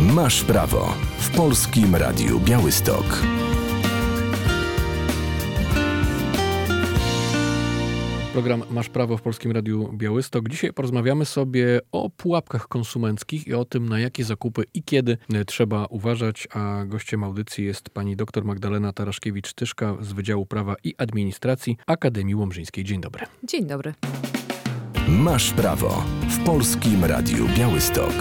Masz prawo w Polskim Radiu Białystok. Program Masz prawo w Polskim Radiu Białystok. Dzisiaj porozmawiamy sobie o pułapkach konsumenckich i o tym, na jakie zakupy i kiedy trzeba uważać. A gościem audycji jest pani dr Magdalena Taraszkiewicz-Tyszka z Wydziału Prawa i Administracji Akademii Łomżyńskiej. Dzień dobry. Dzień dobry. Masz prawo w Polskim Radiu Białystok.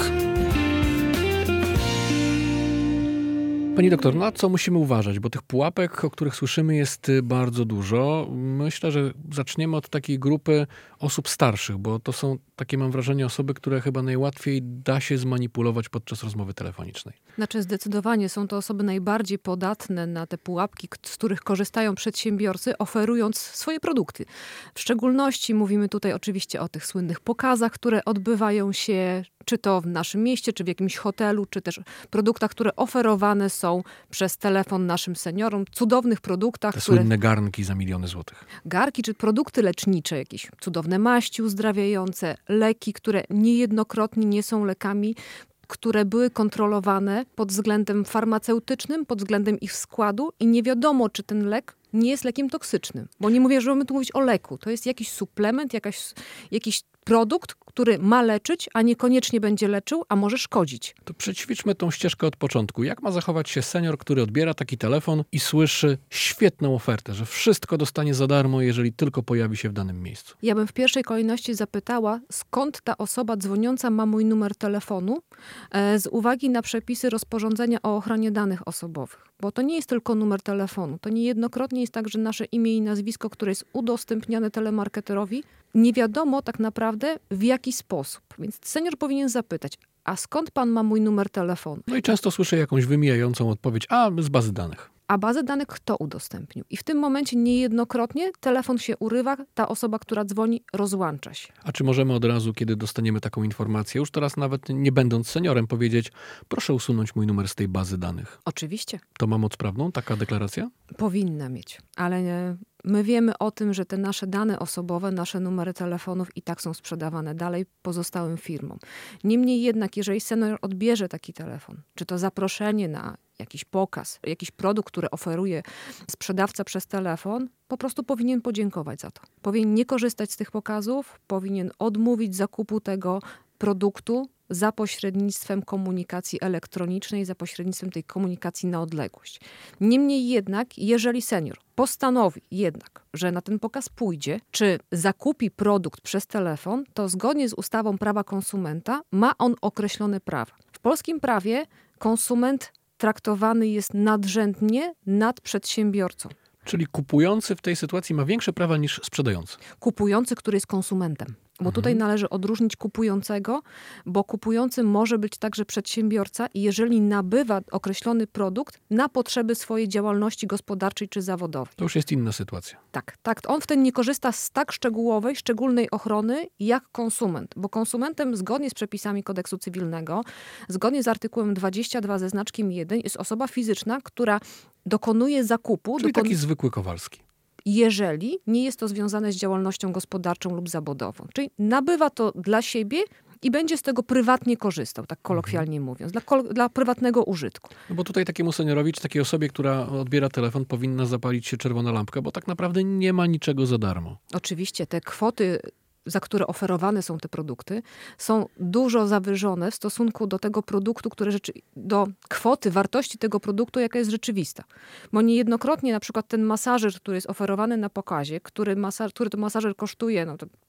Pani doktor, na co musimy uważać? Bo tych pułapek, o których słyszymy, jest bardzo dużo. Myślę, że zaczniemy od takiej grupy osób starszych, bo to są takie, mam wrażenie, osoby, które chyba najłatwiej da się zmanipulować podczas rozmowy telefonicznej. Znaczy zdecydowanie są to osoby najbardziej podatne na te pułapki, z których korzystają przedsiębiorcy, oferując swoje produkty. W szczególności mówimy tutaj oczywiście o tych słynnych pokazach, które odbywają się czy to w naszym mieście, czy w jakimś hotelu, czy też produktach, które oferowane są przez telefon naszym seniorom. Cudownych produktach. Te słynne garnki za miliony złotych. Garki czy produkty lecznicze, jakieś cudowne maści uzdrawiające, leki, które niejednokrotnie nie są lekami, które były kontrolowane pod względem farmaceutycznym, pod względem ich składu i nie wiadomo, czy ten lek nie jest lekiem toksycznym. Bo nie mówię, że mamy tu mówić o leku. To jest jakiś suplement, jakiś produkt, który ma leczyć, a niekoniecznie będzie leczył, a może szkodzić. To przećwiczmy tą ścieżkę od początku. Jak ma zachować się senior, który odbiera taki telefon i słyszy świetną ofertę, że wszystko dostanie za darmo, jeżeli tylko pojawi się w danym miejscu? Ja bym w pierwszej kolejności zapytała, skąd ta osoba dzwoniąca ma mój numer telefonu, z uwagi na przepisy rozporządzenia o ochronie danych osobowych. Bo to nie jest tylko numer telefonu. To niejednokrotnie jest tak, że nasze imię i nazwisko, które jest udostępniane telemarketerowi, nie wiadomo tak naprawdę w jaki sposób. Więc senior powinien zapytać, a skąd pan ma mój numer telefonu? No i często słyszę jakąś wymijającą odpowiedź, z bazy danych. A bazę danych kto udostępnił? I w tym momencie niejednokrotnie telefon się urywa, ta osoba, która dzwoni, rozłącza się. A czy możemy od razu, kiedy dostaniemy taką informację, już teraz nawet nie będąc seniorem, powiedzieć, proszę usunąć mój numer z tej bazy danych? Oczywiście. To ma moc prawną, taka deklaracja? Powinna mieć, ale my wiemy o tym, że te nasze dane osobowe, nasze numery telefonów i tak są sprzedawane dalej pozostałym firmom. Niemniej jednak, jeżeli senior odbierze taki telefon, czy to zaproszenie na jakiś pokaz, jakiś produkt, który oferuje sprzedawca przez telefon, po prostu powinien podziękować za to. Powinien nie korzystać z tych pokazów, powinien odmówić zakupu tego produktu za pośrednictwem komunikacji elektronicznej, za pośrednictwem tej komunikacji na odległość. Niemniej jednak, jeżeli senior postanowi jednak, że na ten pokaz pójdzie, czy zakupi produkt przez telefon, to zgodnie z ustawą prawa konsumenta ma on określone prawa. W polskim prawie konsument traktowany jest nadrzędnie nad przedsiębiorcą. Czyli kupujący w tej sytuacji ma większe prawa niż sprzedający. Kupujący, który jest konsumentem. Bo tutaj należy odróżnić kupującego, bo kupujący może być także przedsiębiorca i jeżeli nabywa określony produkt na potrzeby swojej działalności gospodarczej czy zawodowej. To już jest inna sytuacja. Tak. On wtedy nie korzysta z tak szczególnej ochrony jak konsument. Bo konsumentem zgodnie z przepisami kodeksu cywilnego, zgodnie z artykułem 22 ze znaczkiem 1 jest osoba fizyczna, która dokonuje zakupu. Czyli taki zwykły Kowalski. Jeżeli nie jest to związane z działalnością gospodarczą lub zawodową. Czyli nabywa to dla siebie i będzie z tego prywatnie korzystał, tak kolokwialnie mówiąc, dla prywatnego użytku. No bo tutaj takiemu seniorowi, czy takiej osobie, która odbiera telefon, powinna zapalić się czerwona lampka, bo tak naprawdę nie ma niczego za darmo. Oczywiście te kwoty, za które oferowane są te produkty, są dużo zawyżone w stosunku do tego produktu, do kwoty, wartości tego produktu, jaka jest rzeczywista. Bo niejednokrotnie na przykład ten masażer, który jest oferowany na pokazie, który to masażer kosztuje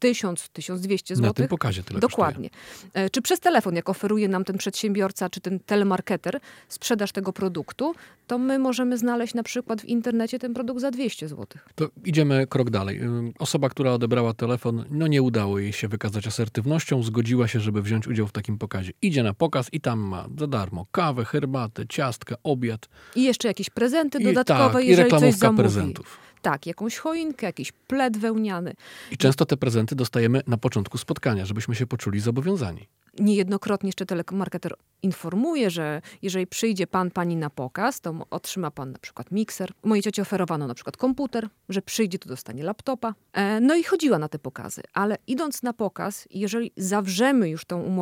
1000-1200 zł. Na tym pokazie tyle Dokładnie. Kosztuje. Czy przez telefon, jak oferuje nam ten przedsiębiorca, czy ten telemarketer sprzedaż tego produktu, to my możemy znaleźć na przykład w internecie ten produkt za 200 zł. To idziemy krok dalej. Osoba, która odebrała telefon, nie udało jej się wykazać asertywnością, zgodziła się, żeby wziąć udział w takim pokazie. Idzie na pokaz i tam ma za darmo kawę, herbatę, ciastka, obiad. I jeszcze jakieś prezenty dodatkowe, i jeżeli reklamówka coś zamówi. prezentów. Tak, jakąś choinkę, jakiś pled wełniany. I często te prezenty dostajemy na początku spotkania, żebyśmy się poczuli zobowiązani. Niejednokrotnie jeszcze telemarketer informuje, że jeżeli przyjdzie pani na pokaz, to otrzyma pan na przykład mikser. Mojej cioci oferowano na przykład komputer, że przyjdzie, to dostanie laptopa. No i chodziła na te pokazy. Ale idąc na pokaz, jeżeli zawrzemy już tą umowę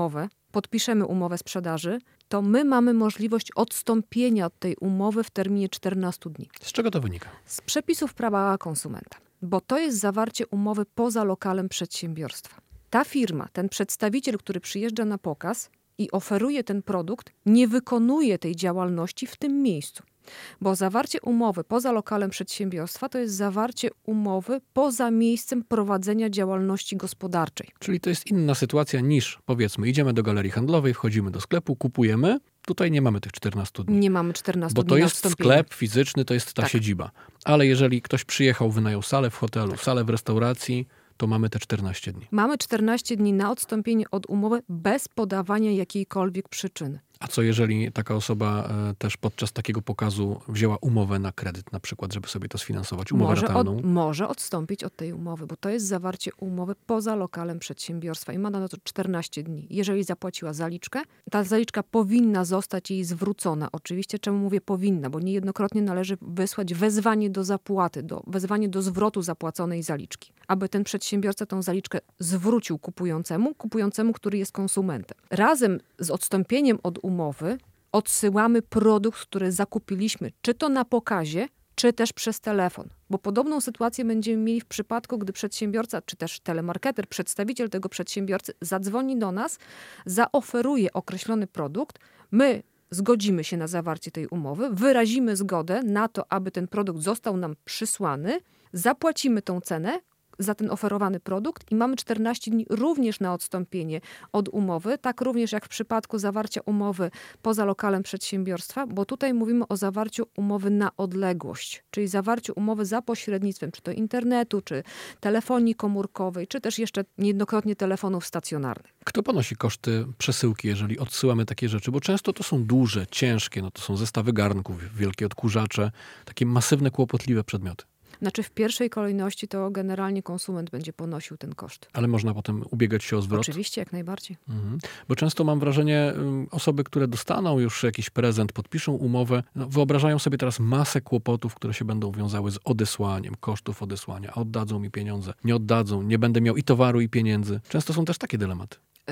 podpiszemy umowę sprzedaży, to my mamy możliwość odstąpienia od tej umowy w terminie 14 dni. Z czego to wynika? Z przepisów prawa konsumenta, bo to jest zawarcie umowy poza lokalem przedsiębiorstwa. Ta firma, ten przedstawiciel, który przyjeżdża na pokaz i oferuje ten produkt, nie wykonuje tej działalności w tym miejscu. Bo zawarcie umowy poza lokalem przedsiębiorstwa to jest zawarcie umowy poza miejscem prowadzenia działalności gospodarczej. Czyli to jest inna sytuacja niż, powiedzmy, idziemy do galerii handlowej, wchodzimy do sklepu, kupujemy. Tutaj nie mamy tych 14 dni. Nie mamy 14 bo dni to na jest wstąpienie. sklep fizyczny, to jest ta Tak. siedziba. Ale jeżeli ktoś przyjechał, wynajął salę w hotelu, salę w restauracji, to mamy te 14 dni. Mamy 14 dni na odstąpienie od umowy bez podawania jakiejkolwiek przyczyny. A co jeżeli taka osoba też podczas takiego pokazu wzięła umowę na kredyt na przykład, żeby sobie to sfinansować, umowę ratalną? Może odstąpić od tej umowy, bo to jest zawarcie umowy poza lokalem przedsiębiorstwa i ma na to 14 dni. Jeżeli zapłaciła zaliczkę, ta zaliczka powinna zostać jej zwrócona. Oczywiście, czemu mówię powinna, bo niejednokrotnie należy wysłać wezwanie do zapłaty, wezwanie do zwrotu zapłaconej zaliczki, aby ten przedsiębiorca tą zaliczkę zwrócił kupującemu, który jest konsumentem. Razem z odstąpieniem od umowy odsyłamy produkt, który zakupiliśmy, czy to na pokazie, czy też przez telefon. Bo podobną sytuację będziemy mieli w przypadku, gdy przedsiębiorca, czy też telemarketer, przedstawiciel tego przedsiębiorcy zadzwoni do nas, zaoferuje określony produkt, my zgodzimy się na zawarcie tej umowy, wyrazimy zgodę na to, aby ten produkt został nam przysłany, zapłacimy tą cenę za ten oferowany produkt i mamy 14 dni również na odstąpienie od umowy, tak również jak w przypadku zawarcia umowy poza lokalem przedsiębiorstwa, bo tutaj mówimy o zawarciu umowy na odległość, czyli zawarciu umowy za pośrednictwem czy to internetu, czy telefonii komórkowej, czy też jeszcze niejednokrotnie telefonów stacjonarnych. Kto ponosi koszty przesyłki, jeżeli odsyłamy takie rzeczy? Bo często to są duże, ciężkie, to są zestawy garnków, wielkie odkurzacze, takie masywne, kłopotliwe przedmioty. Znaczy w pierwszej kolejności to generalnie konsument będzie ponosił ten koszt. Ale można potem ubiegać się o zwrot? Oczywiście, jak najbardziej. Bo często mam wrażenie, osoby, które dostaną już jakiś prezent, podpiszą umowę, wyobrażają sobie teraz masę kłopotów, które się będą wiązały z odesłaniem, kosztów odesłania. A oddadzą mi pieniądze, nie oddadzą, nie będę miał i towaru, i pieniędzy. Często są też takie dylematy.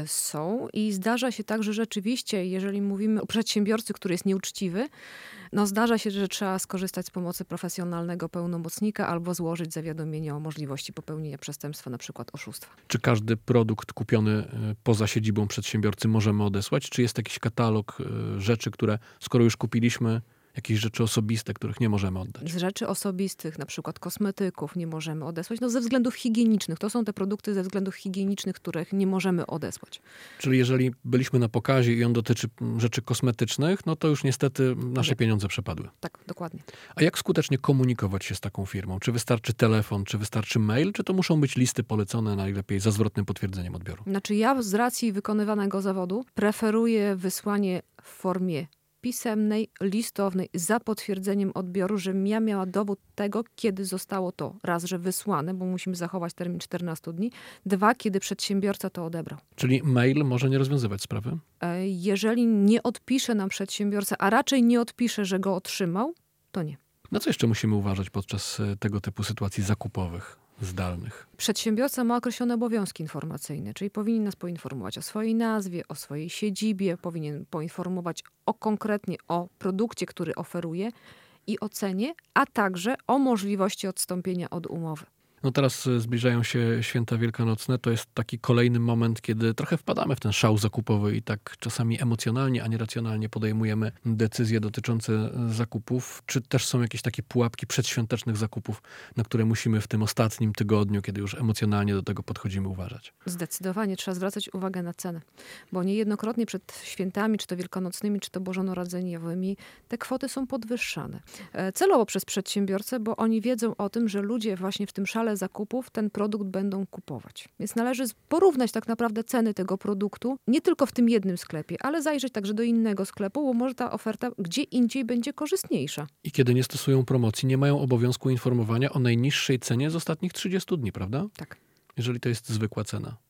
Są i zdarza się tak, że rzeczywiście, jeżeli mówimy o przedsiębiorcy, który jest nieuczciwy, zdarza się, że trzeba skorzystać z pomocy profesjonalnego pełnomocnika albo złożyć zawiadomienie o możliwości popełnienia przestępstwa, na przykład oszustwa. Czy każdy produkt kupiony poza siedzibą przedsiębiorcy możemy odesłać? Czy jest jakiś katalog rzeczy, które skoro już kupiliśmy, jakieś rzeczy osobiste, których nie możemy oddać? Z rzeczy osobistych, na przykład kosmetyków, nie możemy odesłać. Ze względów higienicznych. To są te produkty ze względów higienicznych, których nie możemy odesłać. Czyli jeżeli byliśmy na pokazie i on dotyczy rzeczy kosmetycznych, to już niestety nasze pieniądze przepadły. Tak, dokładnie. A jak skutecznie komunikować się z taką firmą? Czy wystarczy telefon, czy wystarczy mail, czy to muszą być listy polecone najlepiej za zwrotnym potwierdzeniem odbioru? Ja z racji wykonywanego zawodu preferuję wysłanie w formie pisemnej, listownej, za potwierdzeniem odbioru, żebym ja miała dowód tego, kiedy zostało to raz, że wysłane, bo musimy zachować termin 14 dni, 2, kiedy przedsiębiorca to odebrał. Czyli mail może nie rozwiązywać sprawy? Jeżeli nie odpisze nam przedsiębiorca, a raczej nie odpisze, że go otrzymał, to nie. Na co jeszcze musimy uważać podczas tego typu sytuacji zakupowych, zdalnych? Przedsiębiorca ma określone obowiązki informacyjne, czyli powinien nas poinformować o swojej nazwie, o swojej siedzibie, powinien poinformować konkretnie o produkcie, który oferuje i o cenie, a także o możliwości odstąpienia od umowy. Teraz zbliżają się święta wielkanocne. To jest taki kolejny moment, kiedy trochę wpadamy w ten szał zakupowy i tak czasami emocjonalnie, a nie racjonalnie podejmujemy decyzje dotyczące zakupów. Czy też są jakieś takie pułapki przedświątecznych zakupów, na które musimy w tym ostatnim tygodniu, kiedy już emocjonalnie do tego podchodzimy, uważać? Zdecydowanie trzeba zwracać uwagę na cenę, bo niejednokrotnie przed świętami, czy to wielkanocnymi, czy to bożonarodzeniowymi, te kwoty są podwyższane. Celowo przez przedsiębiorcę, bo oni wiedzą o tym, że ludzie właśnie w tym szale zakupów ten produkt będą kupować. Więc należy porównać tak naprawdę ceny tego produktu, nie tylko w tym jednym sklepie, ale zajrzeć także do innego sklepu, bo może ta oferta gdzie indziej będzie korzystniejsza. I kiedy nie stosują promocji, nie mają obowiązku informowania o najniższej cenie z ostatnich 30 dni, prawda? Tak. Jeżeli to jest zwykła cena.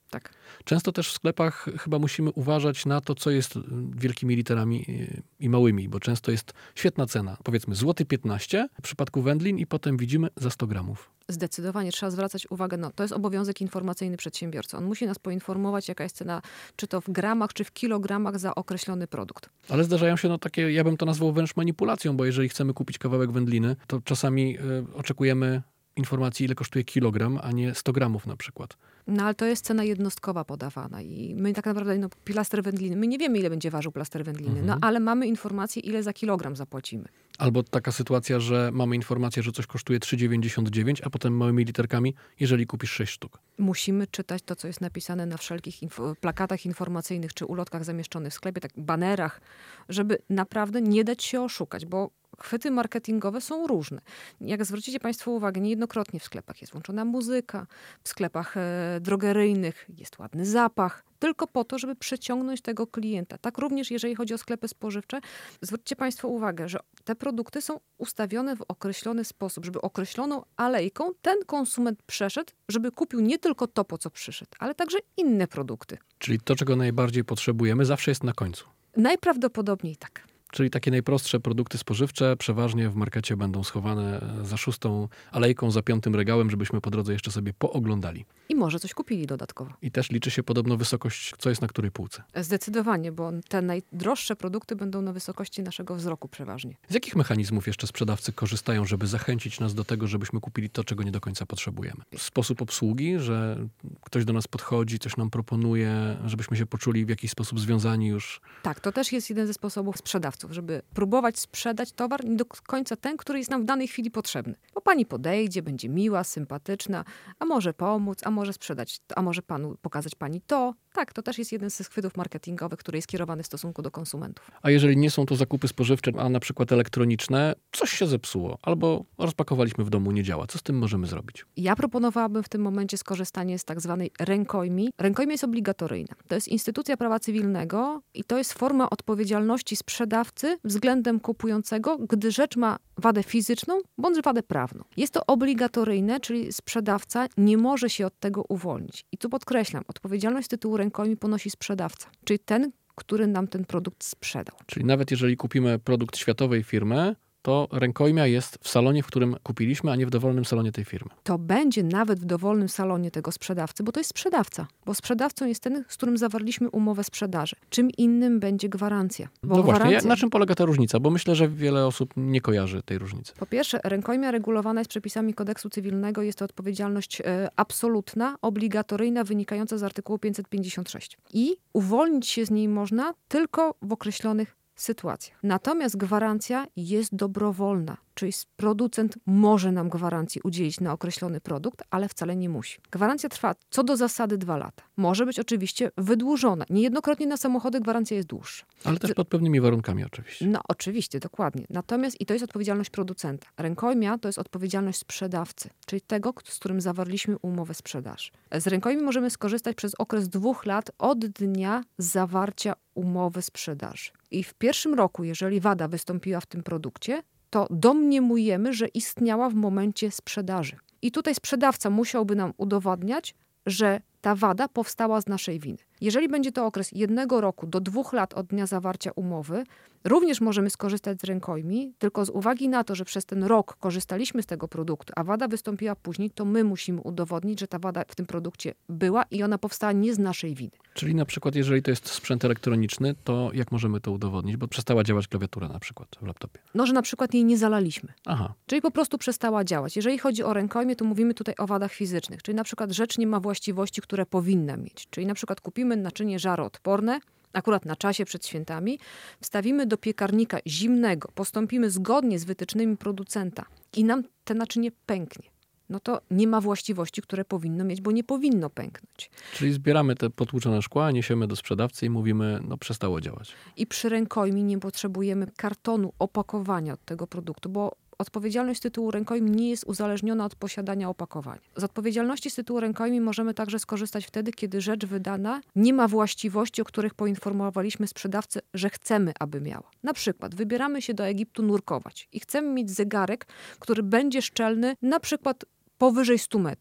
Tak. Często też w sklepach chyba musimy uważać na to, co jest wielkimi literami i małymi, bo często jest świetna cena. Powiedzmy złoty 15 w przypadku wędlin i potem widzimy za 100 gramów. Zdecydowanie trzeba zwracać uwagę, to jest obowiązek informacyjny przedsiębiorcy. On musi nas poinformować, jaka jest cena, czy to w gramach, czy w kilogramach za określony produkt. Ale zdarzają się takie, ja bym to nazwał wręcz manipulacją, bo jeżeli chcemy kupić kawałek wędliny, to czasami oczekujemy informacji, ile kosztuje kilogram, a nie 100 gramów na przykład. No ale to jest cena jednostkowa podawana i my tak naprawdę, plaster wędliny, my nie wiemy, ile będzie ważył plaster wędliny, ale mamy informację, ile za kilogram zapłacimy. Albo taka sytuacja, że mamy informację, że coś kosztuje 3,99, a potem małymi literkami, jeżeli kupisz 6 sztuk. Musimy czytać to, co jest napisane na wszelkich plakatach informacyjnych czy ulotkach zamieszczonych w sklepie, tak banerach, żeby naprawdę nie dać się oszukać, bo chwyty marketingowe są różne. Jak zwrócicie Państwo uwagę, niejednokrotnie w sklepach jest włączona muzyka, w sklepach drogeryjnych jest ładny zapach, tylko po to, żeby przyciągnąć tego klienta. Tak również jeżeli chodzi o sklepy spożywcze, zwróćcie Państwo uwagę, że te produkty są ustawione w określony sposób, żeby określoną alejką ten konsument przeszedł, żeby kupił nie tylko to, po co przyszedł, ale także inne produkty. Czyli to, czego najbardziej potrzebujemy, zawsze jest na końcu. Najprawdopodobniej tak. Czyli takie najprostsze produkty spożywcze przeważnie w markecie będą schowane za 6. alejką, za 5. regałem, żebyśmy po drodze jeszcze sobie pooglądali. I może coś kupili dodatkowo. I też liczy się podobno wysokość, co jest na której półce. Zdecydowanie, bo te najdroższe produkty będą na wysokości naszego wzroku przeważnie. Z jakich mechanizmów jeszcze sprzedawcy korzystają, żeby zachęcić nas do tego, żebyśmy kupili to, czego nie do końca potrzebujemy? Sposób obsługi, że ktoś do nas podchodzi, coś nam proponuje, żebyśmy się poczuli w jakiś sposób związani już? Tak, to też jest jeden ze sposobów sprzedawców, żeby próbować sprzedać towar nie do końca ten, który jest nam w danej chwili potrzebny. Bo pani podejdzie, będzie miła, sympatyczna, a może pomóc, a może sprzedać, a może panu pokazać pani to. Tak, to też jest jeden ze chwytów marketingowych, który jest kierowany w stosunku do konsumentów. A jeżeli nie są to zakupy spożywcze, a na przykład elektroniczne, coś się zepsuło albo rozpakowaliśmy w domu, nie działa. Co z tym możemy zrobić? Ja proponowałabym w tym momencie skorzystanie z tak zwanej rękojmi. Rękojmia jest obligatoryjna. To jest instytucja prawa cywilnego i to jest forma odpowiedzialności sprzedawcy względem kupującego, gdy rzecz ma wadę fizyczną bądź wadę prawną. Jest to obligatoryjne, czyli sprzedawca nie może się od tego uwolnić. I tu podkreślam, odpowiedzialność z tytułu rękojmi ponosi sprzedawca, czyli ten, który nam ten produkt sprzedał. Czyli nawet jeżeli kupimy produkt światowej firmy, to rękojmia jest w salonie, w którym kupiliśmy, a nie w dowolnym salonie tej firmy. To będzie nawet w dowolnym salonie tego sprzedawcy, bo to jest sprzedawca. Bo sprzedawcą jest ten, z którym zawarliśmy umowę sprzedaży. Czym innym będzie gwarancja. Bo no właśnie, gwarancja... na czym polega ta różnica? Bo myślę, że wiele osób nie kojarzy tej różnicy. Po pierwsze, rękojmia regulowana jest przepisami kodeksu cywilnego. Jest to odpowiedzialność absolutna, obligatoryjna, wynikająca z artykułu 556. I uwolnić się z niej można tylko w określonych sytuacjach. Natomiast gwarancja jest dobrowolna, czyli producent może nam gwarancji udzielić na określony produkt, ale wcale nie musi. Gwarancja trwa co do zasady 2 lata. Może być oczywiście wydłużona. Niejednokrotnie na samochody gwarancja jest dłuższa. Ale też pod pewnymi warunkami oczywiście. No oczywiście, dokładnie. Natomiast i to jest odpowiedzialność producenta. Rękojmia to jest odpowiedzialność sprzedawcy, czyli tego, z którym zawarliśmy umowę sprzedaży. Z rękojmi możemy skorzystać przez okres 2 lat od dnia zawarcia umowy sprzedaży. I w pierwszym roku, jeżeli wada wystąpiła w tym produkcie, to domniemujemy, że istniała w momencie sprzedaży. I tutaj sprzedawca musiałby nam udowadniać, że ta wada powstała z naszej winy. Jeżeli będzie to okres 1 roku do 2 lat od dnia zawarcia umowy, również możemy skorzystać z rękojmi, tylko z uwagi na to, że przez ten rok korzystaliśmy z tego produktu, a wada wystąpiła później, to my musimy udowodnić, że ta wada w tym produkcie była i ona powstała nie z naszej winy. Czyli na przykład, jeżeli to jest sprzęt elektroniczny, to jak możemy to udowodnić? Bo przestała działać klawiatura na przykład w laptopie. No, że na przykład jej nie zalaliśmy. Aha. Czyli po prostu przestała działać. Jeżeli chodzi o rękojmię, to mówimy tutaj o wadach fizycznych. Czyli na przykład rzecz nie ma właściwości, które powinna mieć. Czyli na przykład kupimy naczynie żaroodporne, akurat na czasie przed świętami, wstawimy do piekarnika zimnego, postąpimy zgodnie z wytycznymi producenta i nam te naczynie pęknie. No to nie ma właściwości, które powinno mieć, bo nie powinno pęknąć. Czyli zbieramy te potłuczone szkła, niesiemy do sprzedawcy i mówimy, no przestało działać. I przy rękojmi nie potrzebujemy kartonu, opakowania od tego produktu, bo odpowiedzialność z tytułu rękojmi nie jest uzależniona od posiadania opakowania. Z odpowiedzialności z tytułu rękojmi możemy także skorzystać wtedy, kiedy rzecz wydana nie ma właściwości, o których poinformowaliśmy sprzedawcę, że chcemy, aby miała. Na przykład wybieramy się do Egiptu nurkować i chcemy mieć zegarek, który będzie szczelny na przykład powyżej 100 metrów.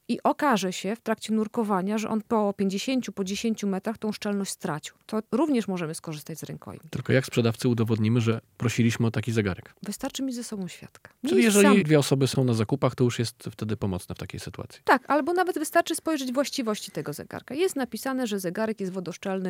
i okaże się w trakcie nurkowania, że on po 50, po 10 metrach tą szczelność stracił. To również możemy skorzystać z rękojmi. Tylko jak sprzedawcy udowodnimy, że prosiliśmy o taki zegarek? Wystarczy mi ze sobą świadka. Czyli jeżeli dwie osoby są na zakupach, to już jest wtedy pomocne w takiej sytuacji. Tak, albo nawet wystarczy spojrzeć właściwości tego zegarka. Jest napisane, że zegarek jest wodoszczelny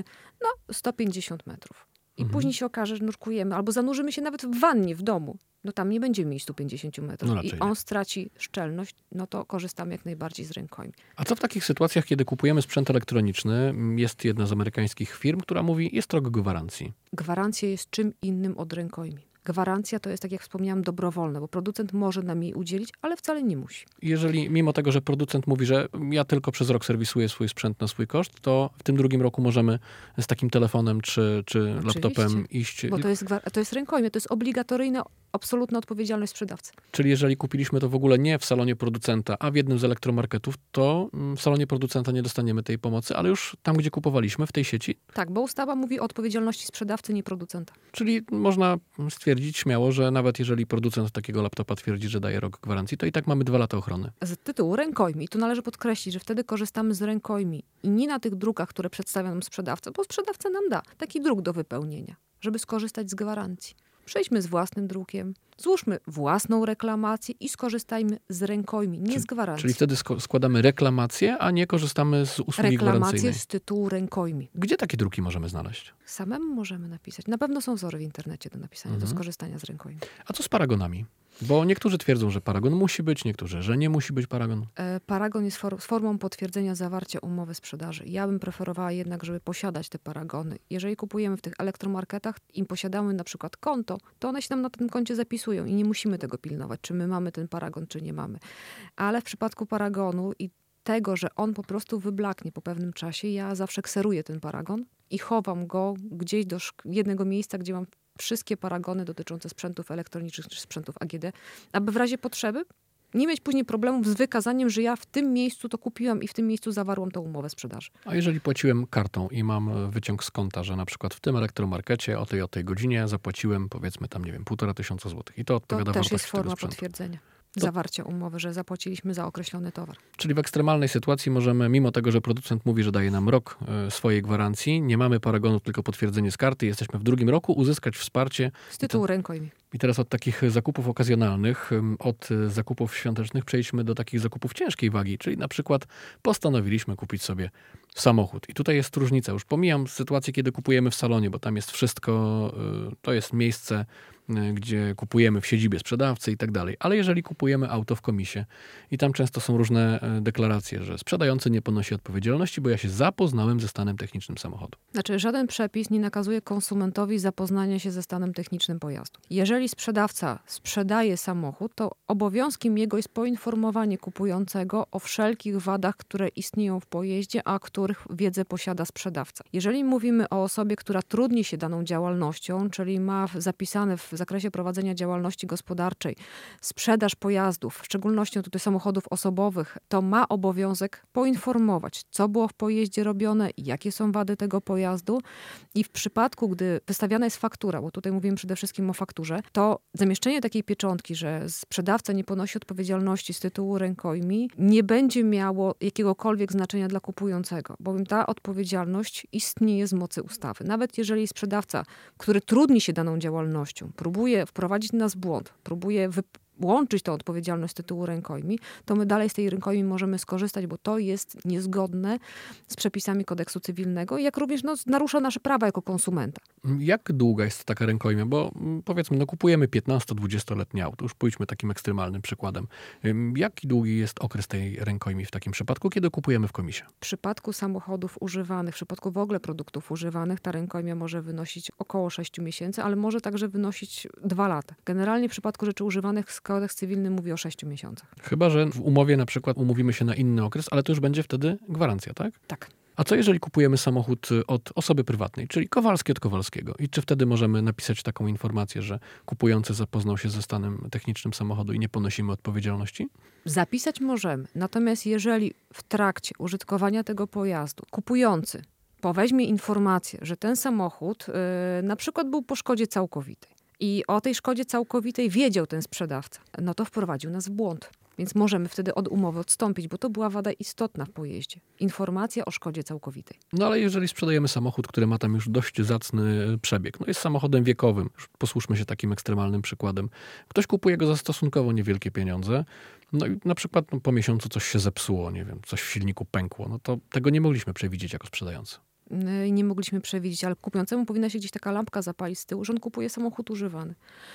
150 metrów. I później się okaże, że nurkujemy, albo zanurzymy się nawet w wannie w domu. Tam nie będzie mieć 150 metrów i on straci szczelność, to korzystamy jak najbardziej z rękojmi. A co w takich sytuacjach, kiedy kupujemy sprzęt elektroniczny? Jest jedna z amerykańskich firm, która mówi, jest rok gwarancji. Gwarancja jest czym innym od rękojmi. Gwarancja to jest, tak jak wspomniałam, dobrowolne, bo producent może nam jej udzielić, ale wcale nie musi. Jeżeli mimo tego, że producent mówi, że ja tylko przez rok serwisuję swój sprzęt na swój koszt, to w tym drugim roku możemy z takim telefonem czy laptopem iść. Bo to jest rękojmie, to jest obligatoryjna, absolutna odpowiedzialność sprzedawcy. Czyli jeżeli kupiliśmy to w ogóle nie w salonie producenta, a w jednym z elektromarketów, to w salonie producenta nie dostaniemy tej pomocy, ale już tam, gdzie kupowaliśmy, w tej sieci? Tak, bo ustawa mówi o odpowiedzialności sprzedawcy, nie producenta. Czyli można stwierdzić śmiało, że nawet jeżeli producent takiego laptopa twierdzi, że daje rok gwarancji, to i tak mamy 2 lata ochrony. Z tytułu rękojmi. I tu należy podkreślić, że wtedy korzystamy z rękojmi i nie na tych drukach, które przedstawia nam sprzedawca, bo sprzedawca nam da taki druk do wypełnienia, żeby skorzystać z gwarancji. Przejdźmy z własnym drukiem, złóżmy własną reklamację i skorzystajmy z rękojmi, nie z gwarancji. Czyli wtedy składamy reklamację, a nie korzystamy z usługi gwarancyjnej. Reklamację z tytułu rękojmi. Gdzie takie druki możemy znaleźć? Samemu możemy napisać. Na pewno są wzory w internecie do napisania, do skorzystania z rękojmi. A co z paragonami? Bo niektórzy twierdzą, że paragon musi być, niektórzy, że nie musi być paragon. Paragon jest formą potwierdzenia zawarcia umowy sprzedaży. Ja bym preferowała jednak, żeby posiadać te paragony. Jeżeli kupujemy w tych elektromarketach i posiadamy na przykład konto, to one się nam na tym koncie zapisują i nie musimy tego pilnować, czy my mamy ten paragon, czy nie mamy. Ale w przypadku paragonu i tego, że on po prostu wyblaknie po pewnym czasie, ja zawsze kseruję ten paragon i chowam go gdzieś do jednego miejsca, gdzie mam wszystkie paragony dotyczące sprzętów elektronicznych czy sprzętów AGD, aby w razie potrzeby nie mieć później problemów z wykazaniem, że ja w tym miejscu to kupiłam i w tym miejscu zawarłam tą umowę sprzedaży. A jeżeli płaciłem kartą i mam wyciąg z konta, że na przykład w tym elektromarkecie o tej godzinie zapłaciłem powiedzmy tam, 1,5 tysiąca złotych i to odpowiada wartości tego sprzętu. To też jest forma potwierdzenia. Zawarcia umowy, że zapłaciliśmy za określony towar. Czyli w ekstremalnej sytuacji możemy, mimo tego, że producent mówi, że daje nam rok swojej gwarancji, nie mamy paragonu, tylko potwierdzenie z karty, jesteśmy w drugim roku, uzyskać wsparcie. Z tytułu rękojmi. I teraz od takich zakupów okazjonalnych, od zakupów świątecznych przejdźmy do takich zakupów ciężkiej wagi, czyli na przykład postanowiliśmy kupić sobie samochód. I tutaj jest różnica. Już pomijam sytuację, kiedy kupujemy w salonie, bo tam jest wszystko, to jest miejsce, gdzie kupujemy w siedzibie sprzedawcy i tak dalej. Ale jeżeli kupujemy auto w komisie i tam często są różne deklaracje, że sprzedający nie ponosi odpowiedzialności, bo ja się zapoznałem ze stanem technicznym samochodu. Znaczy żaden przepis nie nakazuje konsumentowi zapoznania się ze stanem technicznym pojazdu. Jeżeli sprzedawca sprzedaje samochód, to obowiązkiem jego jest poinformowanie kupującego o wszelkich wadach, które istnieją w pojeździe, a których wiedzę posiada sprzedawca. Jeżeli mówimy o osobie, która trudni się daną działalnością, czyli ma zapisane w zakresie prowadzenia działalności gospodarczej sprzedaż pojazdów, w szczególności tutaj samochodów osobowych, to ma obowiązek poinformować, co było w pojeździe robione, jakie są wady tego pojazdu i w przypadku, gdy wystawiana jest faktura, bo tutaj mówimy przede wszystkim o fakturze, to zamieszczenie takiej pieczątki, że sprzedawca nie ponosi odpowiedzialności z tytułu rękojmi, nie będzie miało jakiegokolwiek znaczenia dla kupującego, bowiem ta odpowiedzialność istnieje z mocy ustawy. Nawet jeżeli sprzedawca, który trudni się daną działalnością, próbuje wprowadzić nas w błąd, próbuje łączyć tą odpowiedzialność z tytułu rękojmi, to my dalej z tej rękojmi możemy skorzystać, bo to jest niezgodne z przepisami kodeksu cywilnego, jak również narusza nasze prawa jako konsumenta. Jak długa jest taka rękojmia? Bo powiedzmy, kupujemy 15-20-letnie auto, już pójdźmy takim ekstremalnym przykładem. Jaki długi jest okres tej rękojmi w takim przypadku, kiedy kupujemy w komisie? W przypadku samochodów używanych, w przypadku w ogóle produktów używanych, ta rękojmia może wynosić około 6 miesięcy, ale może także wynosić 2 lata. Generalnie w przypadku rzeczy używanych kodeks cywilny mówi o 6 miesiącach. Chyba że w umowie na przykład umówimy się na inny okres, ale to już będzie wtedy gwarancja, tak? Tak. A co jeżeli kupujemy samochód od osoby prywatnej, czyli Kowalski od Kowalskiego? I czy wtedy możemy napisać taką informację, że kupujący zapoznał się ze stanem technicznym samochodu i nie ponosimy odpowiedzialności? Zapisać możemy. Natomiast jeżeli w trakcie użytkowania tego pojazdu kupujący poweźmie informację, że ten samochód na przykład był po szkodzie całkowitej, i o tej szkodzie całkowitej wiedział ten sprzedawca, no to wprowadził nas w błąd. Więc możemy wtedy od umowy odstąpić, bo to była wada istotna w pojeździe. Informacja o szkodzie całkowitej. No ale jeżeli sprzedajemy samochód, który ma tam już dość zacny przebieg, no jest samochodem wiekowym, już posłuszmy się takim ekstremalnym przykładem. Ktoś kupuje go za stosunkowo niewielkie pieniądze, no i na przykład po miesiącu coś się zepsuło, nie wiem, coś w silniku pękło, no to tego nie mogliśmy przewidzieć jako sprzedający. I nie mogliśmy przewidzieć, ale kupującemu powinna się gdzieś taka lampka zapalić z tyłu, że on kupuje samochód używany.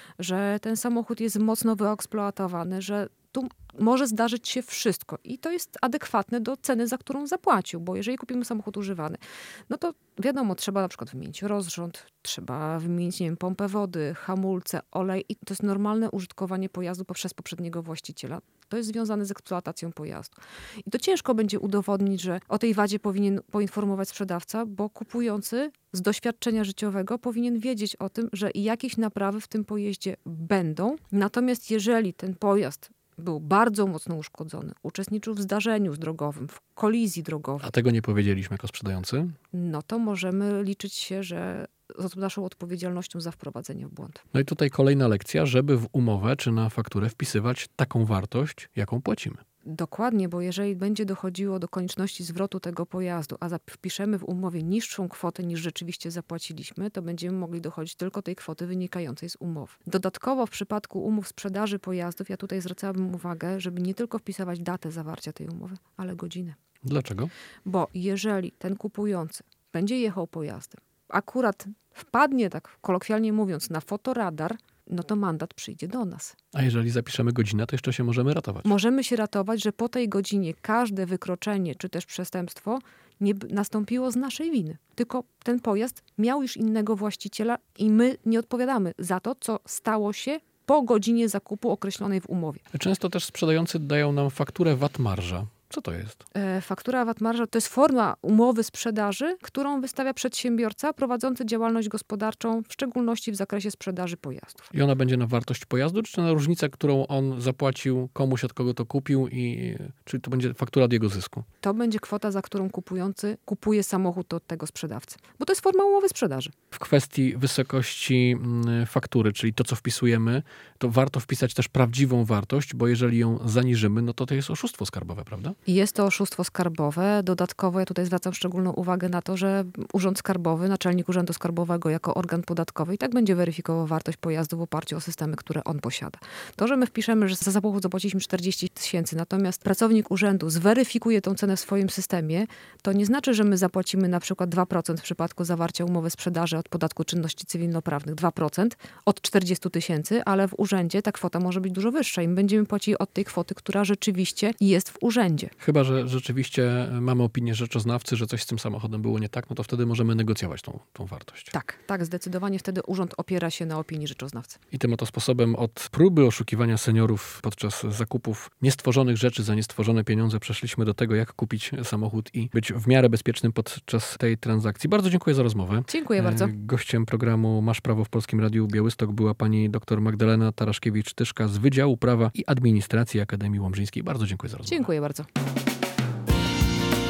Że ten samochód jest mocno wyeksploatowany, że tu może zdarzyć się wszystko i to jest adekwatne do ceny, za którą zapłacił, bo jeżeli kupimy samochód używany, no to wiadomo, trzeba na przykład wymienić rozrząd, trzeba wymienić, nie wiem, pompę wody, hamulce, olej i to jest normalne użytkowanie pojazdu przez poprzedniego właściciela. To jest związane z eksploatacją pojazdu. I to ciężko będzie udowodnić, że o tej wadzie powinien poinformować sprzedawca, bo kupujący z doświadczenia życiowego powinien wiedzieć o tym, że jakieś naprawy w tym pojeździe będą. Natomiast jeżeli ten pojazd był bardzo mocno uszkodzony, uczestniczył w zdarzeniu drogowym, w kolizji drogowej. A tego nie powiedzieliśmy jako sprzedający? No to możemy liczyć się, że z naszą odpowiedzialnością za wprowadzenie w błąd. No i tutaj kolejna lekcja, żeby w umowę czy na fakturę wpisywać taką wartość, jaką płacimy. Dokładnie, bo jeżeli będzie dochodziło do konieczności zwrotu tego pojazdu, a wpiszemy w umowie niższą kwotę niż rzeczywiście zapłaciliśmy, to będziemy mogli dochodzić tylko tej kwoty wynikającej z umowy. Dodatkowo w przypadku umów sprzedaży pojazdów, ja tutaj zwracałabym uwagę, żeby nie tylko wpisywać datę zawarcia tej umowy, ale godzinę. Dlaczego? Bo jeżeli ten kupujący będzie jechał pojazdem, akurat wpadnie, tak kolokwialnie mówiąc, na fotoradar, no to mandat przyjdzie do nas. A jeżeli zapiszemy godzinę, to jeszcze się możemy ratować. Możemy się ratować, że po tej godzinie każde wykroczenie czy też przestępstwo nie nastąpiło z naszej winy. Tylko ten pojazd miał już innego właściciela i my nie odpowiadamy za to, co stało się po godzinie zakupu określonej w umowie. Często też sprzedający dają nam fakturę VAT-marża. Co to jest? Faktura VAT-marża to jest forma umowy sprzedaży, którą wystawia przedsiębiorca prowadzący działalność gospodarczą, w szczególności w zakresie sprzedaży pojazdów. I ona będzie na wartość pojazdu, czy na różnicę, którą on zapłacił komuś, od kogo to kupił, czyli to będzie faktura od jego zysku? To będzie kwota, za którą kupujący kupuje samochód od tego sprzedawcy. Bo to jest forma umowy sprzedaży. W kwestii wysokości faktury, czyli to, co wpisujemy, to warto wpisać też prawdziwą wartość, bo jeżeli ją zaniżymy, no to jest oszustwo skarbowe, prawda? Jest to oszustwo skarbowe. Dodatkowo ja tutaj zwracam szczególną uwagę na to, że Urząd Skarbowy, naczelnik Urzędu Skarbowego jako organ podatkowy i tak będzie weryfikował wartość pojazdu w oparciu o systemy, które on posiada. To, że my wpiszemy, że za samochód zapłaciliśmy 40 000, natomiast pracownik urzędu zweryfikuje tą cenę w swoim systemie, to nie znaczy, że my zapłacimy na przykład 2% w przypadku zawarcia umowy sprzedaży od podatku czynności cywilnoprawnych, 2% od 40 000, ale w urzędzie ta kwota może być dużo wyższa i my będziemy płacili od tej kwoty, która rzeczywiście jest w urzędzie. Chyba że rzeczywiście mamy opinię rzeczoznawcy, że coś z tym samochodem było nie tak, no to wtedy możemy negocjować tą wartość. Tak, zdecydowanie wtedy urząd opiera się na opinii rzeczoznawcy. I tym oto sposobem od próby oszukiwania seniorów podczas zakupów niestworzonych rzeczy za niestworzone pieniądze przeszliśmy do tego, jak kupić samochód i być w miarę bezpiecznym podczas tej transakcji. Bardzo dziękuję za rozmowę. Dziękuję bardzo. Gościem programu Masz Prawo w Polskim Radiu Białystok była pani dr Magdalena Taraszkiewicz-Tyszka z Wydziału Prawa i Administracji Akademii Łomżyńskiej. Bardzo dziękuję za rozmowę. Dziękuję bardzo.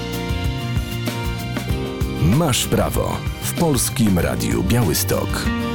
Masz prawo w Polskim Radiu Białystok.